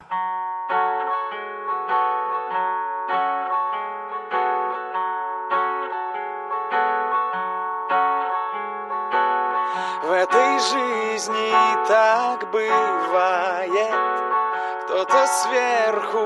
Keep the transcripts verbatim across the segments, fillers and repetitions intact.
В этой жизни так бывает, кто-то сверху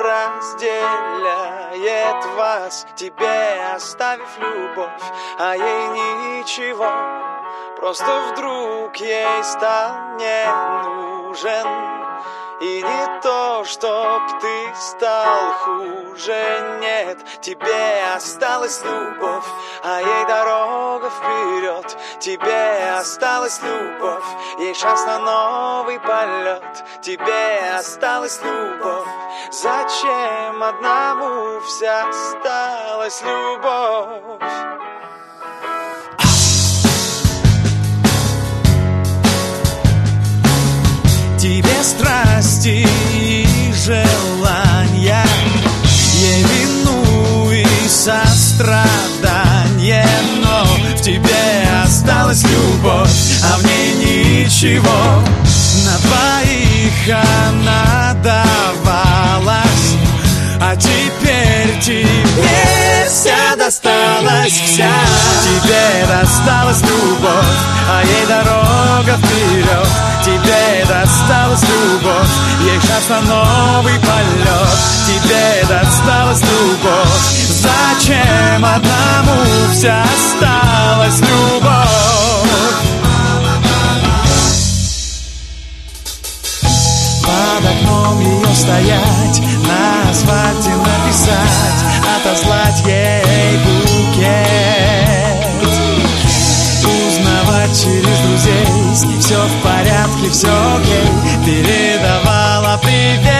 разделяет вас, тебе оставив любовь, а ей ничего. Просто вдруг ей стал не нужен. И не то, чтоб ты стал хуже, нет. Тебе осталась любовь, а ей дорога вперед. Тебе осталась любовь, ей шанс на новый полет. Тебе осталась любовь, зачем одному вся осталась любовь? Тебе страсти и желания, ей вину и сострадание, но в тебе осталась любовь, а в ней ничего. На двоих она давалась, а теперь тебе вся досталась, вся. Тебе досталась любовь, а ей дорога вперед. Тебе досталась любовь, ей шанс на новый полет. Тебе досталась любовь, зачем одному вся осталась любовь? Под окном ее стоять, на асфальте написать, отослать ей букет. Узнавать через друзей, с ней все в порядке, все окей, передавала привет.